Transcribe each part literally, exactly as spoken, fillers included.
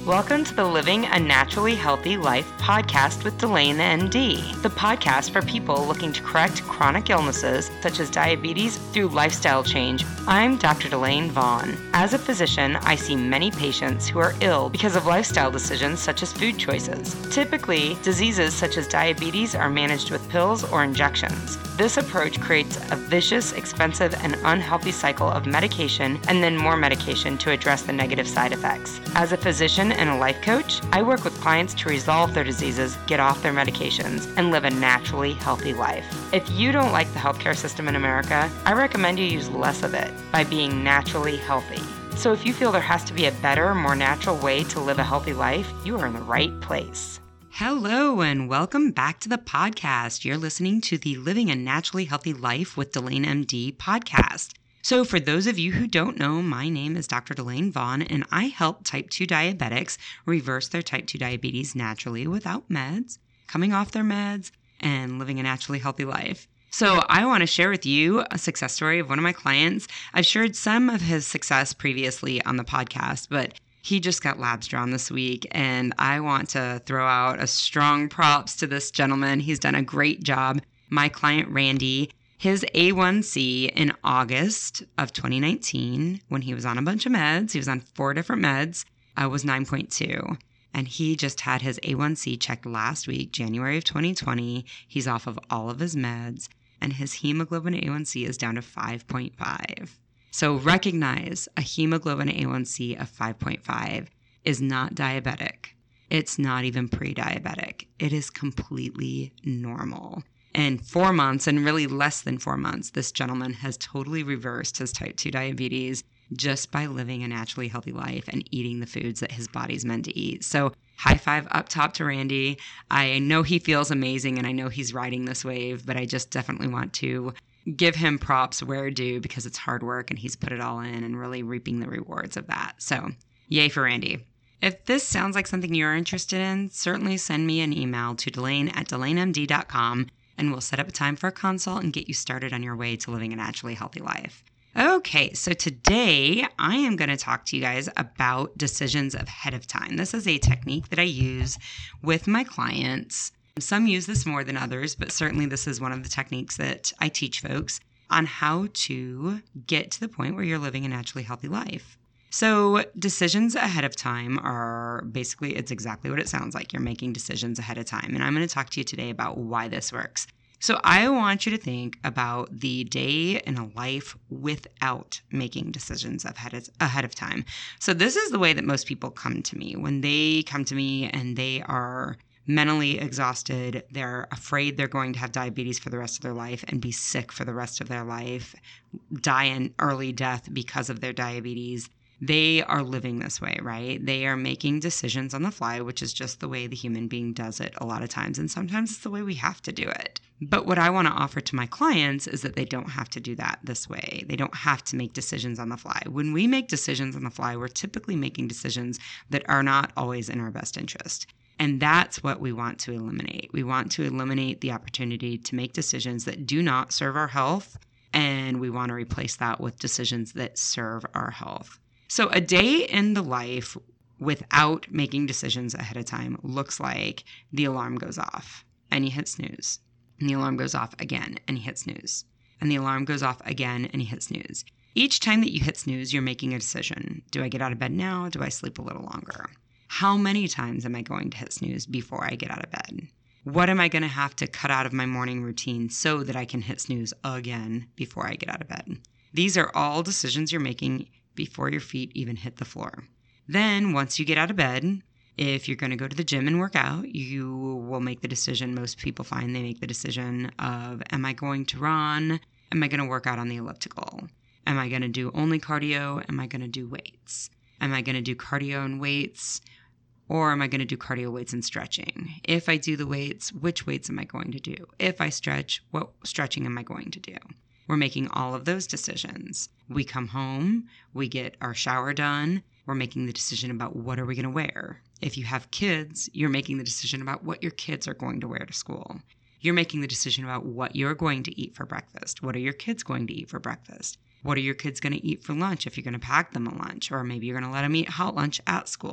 Welcome to the Living a Naturally Healthy Life podcast with Delane M D, the podcast for people looking to correct chronic illnesses such as diabetes through lifestyle change. I'm Doctor Delane Vaughn. As a physician, I see many patients who are ill because of lifestyle decisions such as food choices. Typically, diseases such as diabetes are managed with pills or injections. This approach creates a vicious, expensive, and unhealthy cycle of medication and then more medication to address the negative side effects. As a physician and a life coach, I work with clients to resolve their diseases, get off their medications, and live a naturally healthy life. If you don't like the healthcare system in America, I recommend you use less of it by being naturally healthy. So if you feel there has to be a better, more natural way to live a healthy life, you are in the right place. Hello and welcome back to the podcast. You're listening to the Living a Naturally Healthy Life with Delane M D podcast. So for those of you who don't know, my name is Doctor Delane Vaughn, and I help type two diabetics reverse their type two diabetes naturally without meds, coming off their meds, and living a naturally healthy life. So I want to share with you a success story of one of my clients. I've shared some of his success previously on the podcast, but he just got labs drawn this week, and I want to throw out a strong props to this gentleman. He's done a great job. My client, Randy, his A one C in August of twenty nineteen, when he was on a bunch of meds, he was on four different meds, uh, was nine point two. And he just had his A one C checked last week, January of twenty twenty. He's off of all of his meds, and his hemoglobin A one C is down to five point five. So recognize a hemoglobin A one C of five point five is not diabetic. It's not even pre-diabetic. It is completely normal. In four months, and really less than four months, this gentleman has totally reversed his type two diabetes just by living a naturally healthy life and eating the foods that his body's meant to eat. So high five up top to Randy. I know he feels amazing, and I know he's riding this wave, but I just definitely want to give him props where due because it's hard work and he's put it all in and really reaping the rewards of that. So yay for Randy. If this sounds like something you're interested in, certainly send me an email to Delane at delane m d dot com and we'll set up a time for a consult and get you started on your way to living a naturally healthy life. Okay, so today I am going to talk to you guys about decisions ahead of time. This is a technique that I use with my clients. Some use this more than others, but certainly this is one of the techniques that I teach folks on how to get to the point where you're living a naturally healthy life. So decisions ahead of time are basically, it's exactly what it sounds like. You're making decisions ahead of time. And I'm going to talk to you today about why this works. So I want you to think about the day in a life without making decisions ahead of, ahead of time. So this is the way that most people come to me. When they come to me and they are mentally exhausted, they're afraid they're going to have diabetes for the rest of their life and be sick for the rest of their life, die an early death because of their diabetes. They are living this way, right? They are making decisions on the fly, which is just the way the human being does it a lot of times. And sometimes it's the way we have to do it. But what I want to offer to my clients is that they don't have to do that this way. They don't have to make decisions on the fly. When we make decisions on the fly, we're typically making decisions that are not always in our best interest. And that's what we want to eliminate. We want to eliminate the opportunity to make decisions that do not serve our health. And we want to replace that with decisions that serve our health. So a day in the life without making decisions ahead of time looks like the alarm goes off and you hit snooze. And the alarm goes off again and you hit snooze. And the alarm goes off again and you hit snooze. Each time that you hit snooze, you're making a decision. Do I get out of bed now? Do I sleep a little longer? How many times am I going to hit snooze before I get out of bed? What am I going to have to cut out of my morning routine so that I can hit snooze again before I get out of bed? These are all decisions you're making before your feet even hit the floor. Then once you get out of bed, if you're going to go to the gym and work out, you will make the decision. Most people find they make the decision of, am I going to run? Am I going to work out on the elliptical? Am I going to do only cardio? Am I going to do weights? Am I going to do cardio and weights? Or am I going to do cardio, weights, and stretching? If I do the weights, which weights am I going to do? If I stretch, what stretching am I going to do? We're making all of those decisions. We come home, we get our shower done, we're making the decision about what are we going to wear. If you have kids, you're making the decision about what your kids are going to wear to school. You're making the decision about what you're going to eat for breakfast. What are your kids going to eat for breakfast? What are your kids going to eat for lunch if you're going to pack them a lunch? Or maybe you're going to let them eat hot lunch at school.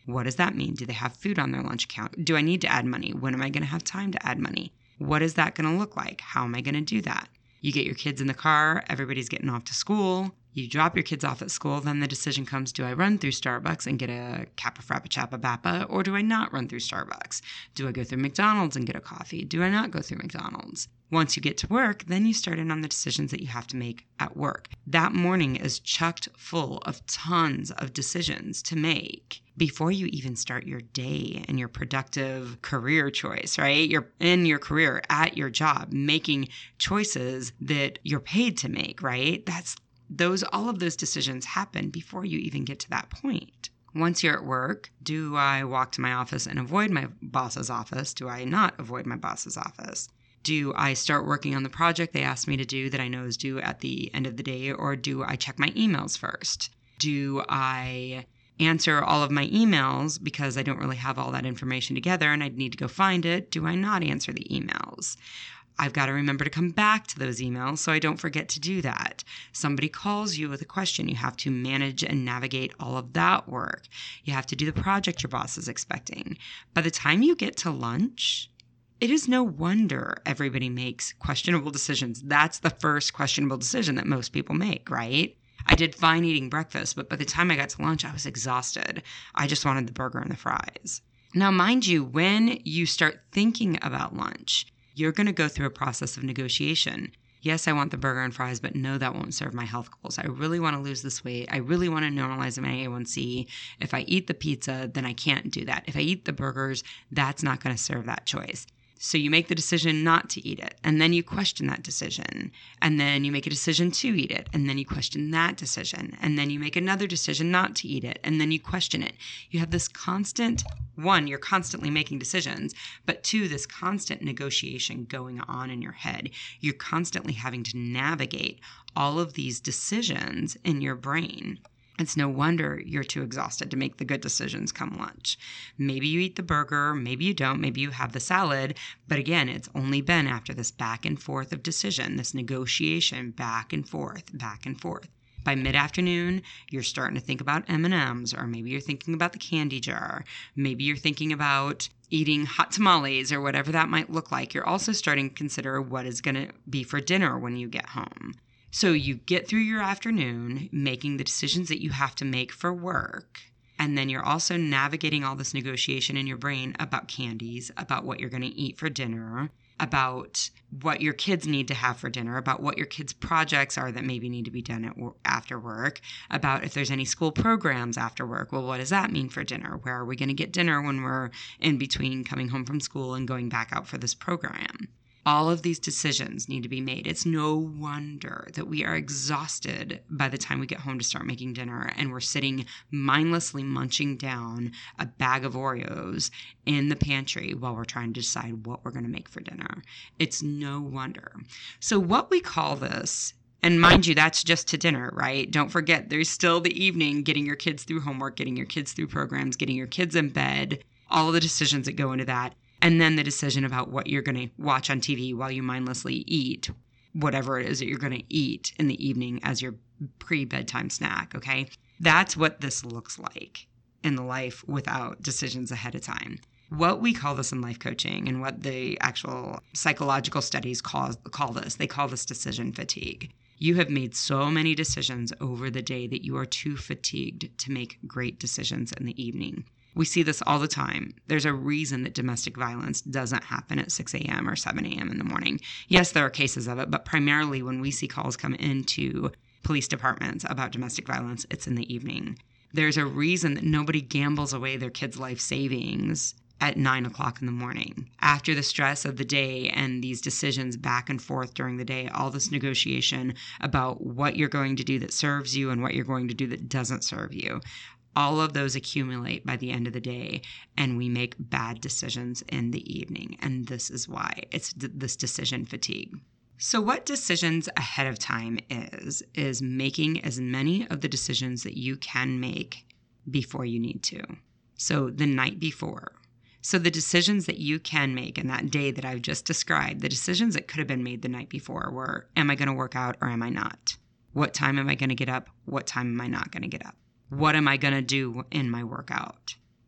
What does that mean? Do they have food on their lunch account? Do I need to add money? When am I going to have time to add money? What is that going to look like? How am I going to do that? You get your kids in the car, everybody's getting off to school. You drop your kids off at school, then the decision comes, do I run through Starbucks and get a Kappa Frappa Chappa Bappa, or do I not run through Starbucks? Do I go through McDonald's and get a coffee? Do I not go through McDonald's? Once you get to work, then you start in on the decisions that you have to make at work. That morning is chucked full of tons of decisions to make before you even start your day and your productive career choice, right? You're in your career, at your job, making choices that you're paid to make, right? That's those, all of those decisions happen before you even get to that point. Once you're at work, do I walk to my office and avoid my boss's office? Do I not avoid my boss's office? Do I start working on the project they asked me to do that I know is due at the end of the day, or do I check my emails first? Do I answer all of my emails because I don't really have all that information together and I'd need to go find it? Do I not answer the emails? I've got to remember to come back to those emails so I don't forget to do that. Somebody calls you with a question. You have to manage and navigate all of that work. You have to do the project your boss is expecting. By the time you get to lunch, it is no wonder everybody makes questionable decisions. That's the first questionable decision that most people make, right? I did fine eating breakfast, but by the time I got to lunch, I was exhausted. I just wanted the burger and the fries. Now, mind you, when you start thinking about lunch, you're going to go through a process of negotiation. Yes, I want the burger and fries, but no, that won't serve my health goals. I really want to lose this weight. I really want to normalize my A one C. If I eat the pizza, then I can't do that. If I eat the burgers, that's not going to serve that choice. So you make the decision not to eat it, and then you question that decision, and then you make a decision to eat it, and then you question that decision, and then you make another decision not to eat it, and then you question it. You have this constant, one, you're constantly making decisions, but two, this constant negotiation going on in your head. You're constantly having to navigate all of these decisions in your brain. It's no wonder you're too exhausted to make the good decisions come lunch. Maybe you eat the burger, maybe you don't, maybe you have the salad. But again, it's only been after this back and forth of decision, this negotiation back and forth, back and forth. By mid-afternoon, you're starting to think about M and M's, or maybe you're thinking about the candy jar. Maybe you're thinking about eating hot tamales or whatever that might look like. You're also starting to consider what is going to be for dinner when you get home. So you get through your afternoon making the decisions that you have to make for work. And then you're also navigating all this negotiation in your brain about candies, about what you're going to eat for dinner, about what your kids need to have for dinner, about what your kids' projects are that maybe need to be done at wor- after work, about if there's any school programs after work. Well, what does that mean for dinner? Where are we going to get dinner when we're in between coming home from school and going back out for this program? All of these decisions need to be made. It's no wonder that we are exhausted by the time we get home to start making dinner, and we're sitting mindlessly munching down a bag of Oreos in the pantry while we're trying to decide what we're going to make for dinner. It's no wonder. So what we call this, and mind you, that's just to dinner, right? Don't forget, there's still the evening, getting your kids through homework, getting your kids through programs, getting your kids in bed, all of the decisions that go into that. And then the decision about what you're going to watch on T V while you mindlessly eat whatever it is that you're going to eat in the evening as your pre-bedtime snack, okay? That's what this looks like in the life without decisions ahead of time. What we call this in life coaching, and what the actual psychological studies call, call this, they call this decision fatigue. You have made so many decisions over the day that you are too fatigued to make great decisions in the evening. We see this all the time. There's a reason that domestic violence doesn't happen at six a.m. or seven a.m. in the morning. Yes, there are cases of it, but primarily when we see calls come into police departments about domestic violence, it's in the evening. There's a reason that nobody gambles away their kids' life savings at nine o'clock in the morning. After the stress of the day and these decisions back and forth during the day, all this negotiation about what you're going to do that serves you and what you're going to do that doesn't serve you. All of those accumulate by the end of the day, and we make bad decisions in the evening. And this is why it's d- this decision fatigue. So what decisions ahead of time is, is making as many of the decisions that you can make before you need to. So the night before. So the decisions that you can make in that day that I've just described, the decisions that could have been made the night before were, am I going to work out or am I not? What time am I going to get up? What time am I not going to get up? What am I going to do in my workout?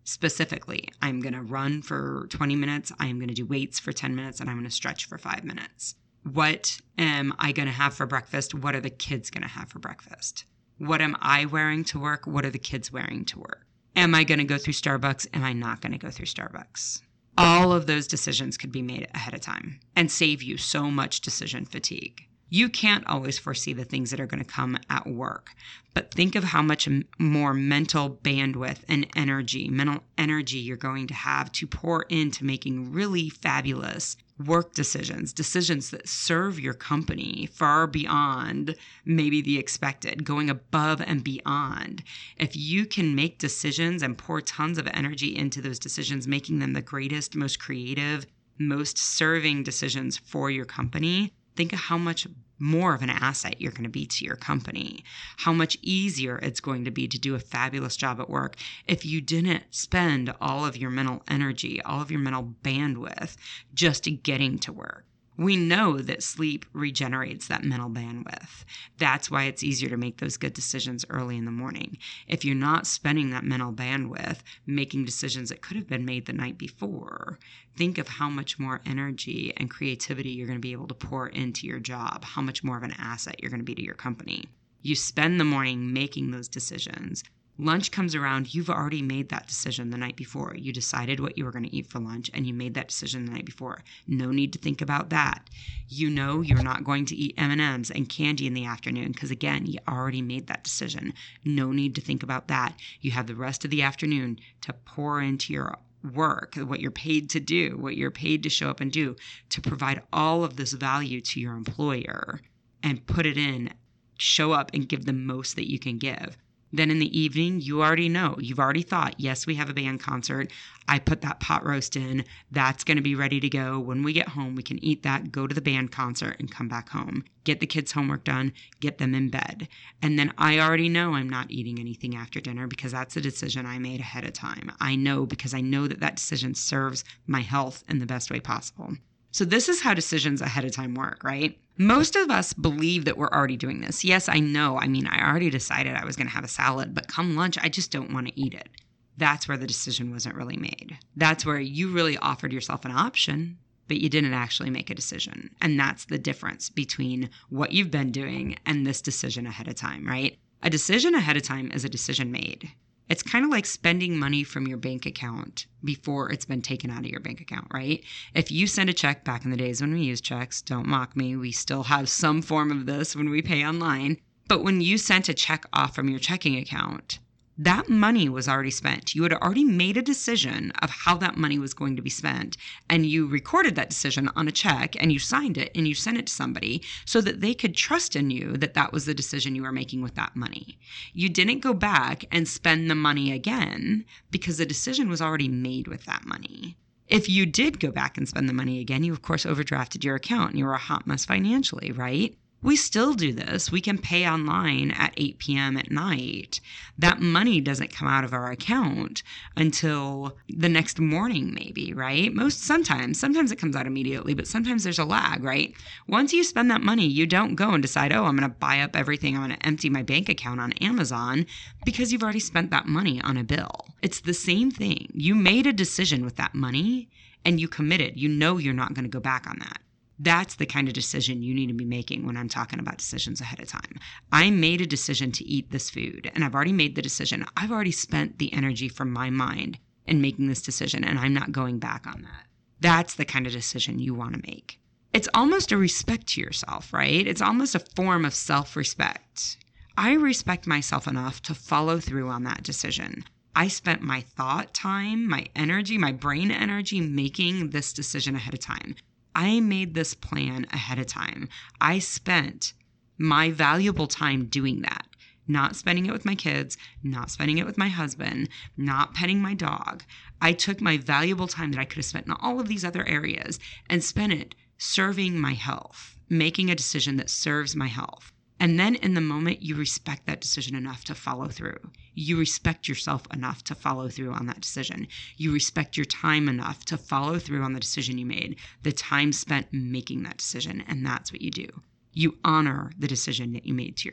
Specifically, I'm going to run for twenty minutes. I'm going to do weights for ten minutes, and I'm going to stretch for five minutes. What am I going to have for breakfast? What are the kids going to have for breakfast? What am I wearing to work? What are the kids wearing to work? Am I going to go through Starbucks? Am I not going to go through Starbucks? All of those decisions could be made ahead of time and save you so much decision fatigue. You can't always foresee the things that are going to come at work, but think of how much more mental bandwidth and energy, mental energy you're going to have to pour into making really fabulous work decisions, decisions that serve your company far beyond maybe the expected, going above and beyond. If you can make decisions and pour tons of energy into those decisions, making them the greatest, most creative, most serving decisions for your company, think of how much more of an asset you're going to be to your company, how much easier it's going to be to do a fabulous job at work if you didn't spend all of your mental energy, all of your mental bandwidth just getting to work. We know that sleep regenerates that mental bandwidth. That's why it's easier to make those good decisions early in the morning. If you're not spending that mental bandwidth making decisions that could have been made the night before, think of how much more energy and creativity you're going to be able to pour into your job, how much more of an asset you're going to be to your company. You spend the morning making those decisions. Lunch comes around, you've already made that decision the night before. You decided what you were going to eat for lunch, and you made that decision the night before. No need to think about that. You know you're not going to eat M and M's and candy in the afternoon because, again, you already made that decision. No need to think about that. You have the rest of the afternoon to pour into your work, what you're paid to do, what you're paid to show up and do, to provide all of this value to your employer and put it in, show up and give the most that you can give. Then in the evening, you already know, you've already thought, yes, we have a band concert. I put that pot roast in. That's going to be ready to go. When we get home, we can eat that, go to the band concert, and come back home. Get the kids' homework done, get them in bed. And then I already know I'm not eating anything after dinner because that's a decision I made ahead of time. I know because I know that that decision serves my health in the best way possible. So this is how decisions ahead of time work, right? Most of us believe that we're already doing this. Yes, I know. I mean, I already decided I was going to have a salad, but come lunch, I just don't want to eat it. That's where the decision wasn't really made. That's where you really offered yourself an option, but you didn't actually make a decision. And that's the difference between what you've been doing and this decision ahead of time, right? A decision ahead of time is a decision made. It's kind of like spending money from your bank account before it's been taken out of your bank account, right? If you send a check back in the days when we used checks, don't mock me, we still have some form of this when we pay online. But when you sent a check off from your checking account, that money was already spent. You had already made a decision of how that money was going to be spent. And you recorded that decision on a check and you signed it and you sent it to somebody so that they could trust in you that that was the decision you were making with that money. You didn't go back and spend the money again because the decision was already made with that money. If you did go back and spend the money again, you of course overdrafted your account and you were a hot mess financially, right? We still do this. We can pay online at eight p.m. at night. That money doesn't come out of our account until the next morning, maybe, right? Most sometimes, sometimes it comes out immediately, but sometimes there's a lag, right? Once you spend that money, you don't go and decide, oh, I'm going to buy up everything. I'm going to empty my bank account on Amazon because you've already spent that money on a bill. It's the same thing. You made a decision with that money and you committed. You know you're not going to go back on that. That's the kind of decision you need to be making when I'm talking about decisions ahead of time. I made a decision to eat this food, and I've already made the decision. I've already spent the energy from my mind in making this decision, and I'm not going back on that. That's the kind of decision you want to make. It's almost a respect to yourself, right? It's almost a form of self-respect. I respect myself enough to follow through on that decision. I spent my thought time, my energy, my brain energy making this decision ahead of time. I made this plan ahead of time. I spent my valuable time doing that, not spending it with my kids, not spending it with my husband, not petting my dog. I took my valuable time that I could have spent in all of these other areas and spent it serving my health, making a decision that serves my health. And then in the moment, you respect that decision enough to follow through. You respect yourself enough to follow through on that decision. You respect your time enough to follow through on the decision you made, the time spent making that decision. And that's what you do. You honor the decision that you made to yourself.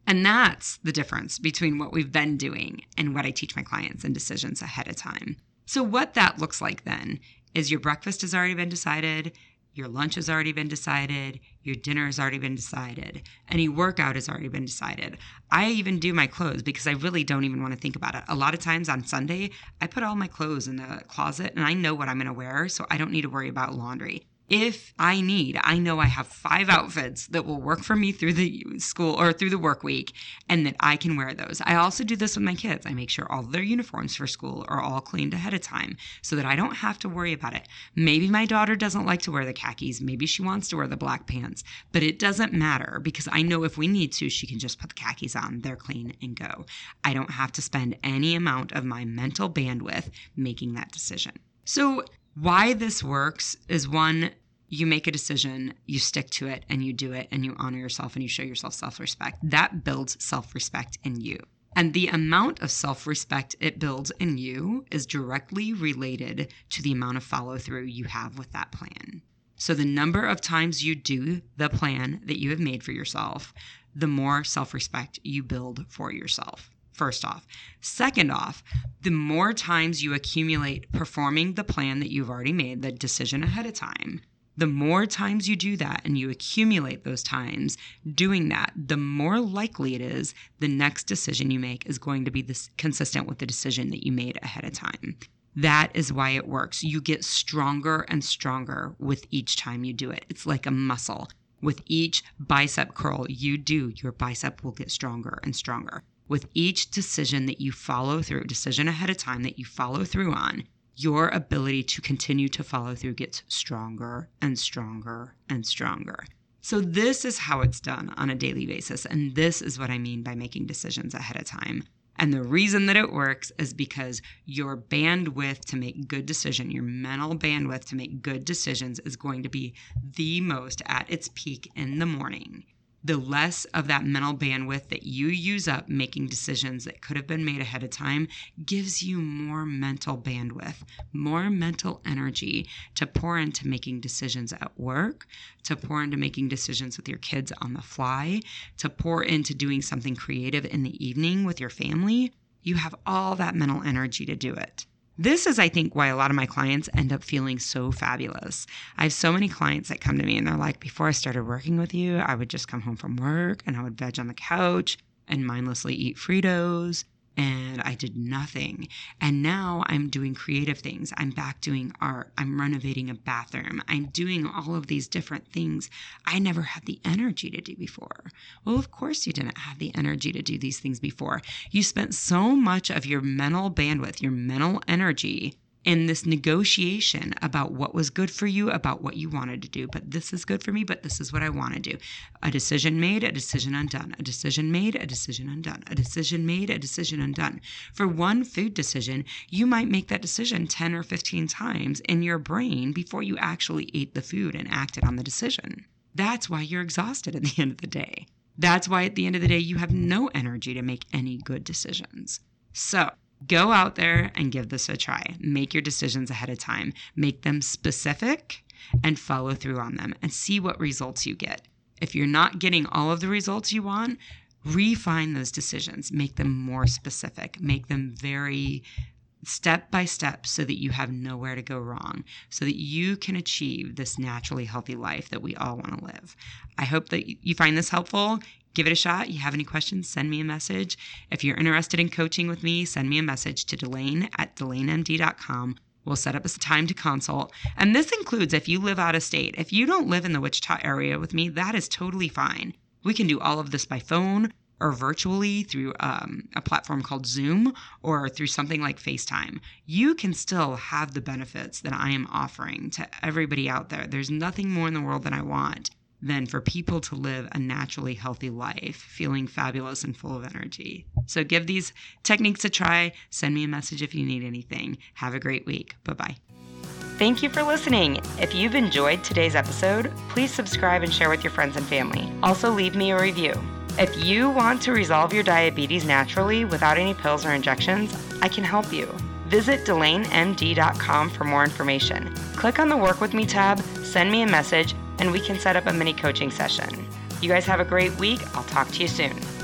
And that's the difference between what we've been doing and what I teach my clients in decisions ahead of time. So what that looks like then is your breakfast has already been decided, your lunch has already been decided, your dinner has already been decided, any workout has already been decided. I even do my clothes because I really don't even want to think about it. A lot of times on Sunday, I put all my clothes in the closet and I know what I'm going to wear, so I don't need to worry about laundry. If I need, I know I have five outfits that will work for me through the school or through the work week and that I can wear those. I also do this with my kids. I make sure all of their uniforms for school are all cleaned ahead of time so that I don't have to worry about it. Maybe my daughter doesn't like to wear the khakis. Maybe she wants to wear the black pants, but it doesn't matter because I know if we need to, she can just put the khakis on. They're clean and go. I don't have to spend any amount of my mental bandwidth making that decision. So why this works is one, you make a decision, you stick to it, and you do it, and you honor yourself, and you show yourself self-respect. That builds self-respect in you. And the amount of self-respect it builds in you is directly related to the amount of follow-through you have with that plan. So the number of times you do the plan that you have made for yourself, the more self-respect you build for yourself. First off. Second off, the more times you accumulate performing the plan that you've already made, the decision ahead of time, the more times you do that and you accumulate those times doing that, the more likely it is the next decision you make is going to be this consistent with the decision that you made ahead of time. That is why it works. You get stronger and stronger with each time you do it. It's like a muscle. With each bicep curl you do, your bicep will get stronger and stronger. With each decision that you follow through, decision ahead of time that you follow through on, your ability to continue to follow through gets stronger and stronger and stronger. So this is how it's done on a daily basis. And this is what I mean by making decisions ahead of time. And the reason that it works is because your bandwidth to make good decisions, your mental bandwidth to make good decisions is going to be the most at its peak in the morning. The less of that mental bandwidth that you use up making decisions that could have been made ahead of time gives you more mental bandwidth, more mental energy to pour into making decisions at work, to pour into making decisions with your kids on the fly, to pour into doing something creative in the evening with your family. You have all that mental energy to do it. This is, I think, why a lot of my clients end up feeling so fabulous. I have so many clients that come to me and they're like, before I started working with you, I would just come home from work and I would veg on the couch and mindlessly eat Fritos. And I did nothing. And now I'm doing creative things. I'm back doing art. I'm renovating a bathroom. I'm doing all of these different things I never had the energy to do before. Well, of course you didn't have the energy to do these things before. You spent so much of your mental bandwidth, your mental energy in this negotiation about what was good for you, about what you wanted to do. But this is good for me, but this is what I want to do. A decision made, a decision undone. A decision made, a decision undone. A decision made, a decision undone. For one food decision, you might make that decision ten or fifteen times in your brain before you actually ate the food and acted on the decision. That's why you're exhausted at the end of the day. That's why at the end of the day, you have no energy to make any good decisions. So, go out there and give this a try. Make your decisions ahead of time. Make them specific and follow through on them and see what results you get. If you're not getting all of the results you want, refine those decisions. Make them more specific. Make them very step by step so that you have nowhere to go wrong, so that you can achieve this naturally healthy life that we all want to live. I hope that you find this helpful. Give it a shot. You have any questions, send me a message. If you're interested in coaching with me, send me a message to Delane at delane m d dot com. We'll set up a time to consult. And this includes if you live out of state. If you don't live in the Wichita area with me, that is totally fine. We can do all of this by phone or virtually through um, a platform called Zoom or through something like FaceTime. You can still have the benefits that I am offering to everybody out there. There's nothing more in the world that I want than for people to live a naturally healthy life, feeling fabulous and full of energy. So give these techniques a try. Send me a message if you need anything. Have a great week. Bye-bye. Thank you for listening. If you've enjoyed today's episode, please subscribe and share with your friends and family. Also, leave me a review. If you want to resolve your diabetes naturally without any pills or injections, I can help you. Visit delane m d dot com for more information. Click on the Work With Me tab, send me a message, and we can set up a mini coaching session. You guys have a great week. I'll talk to you soon.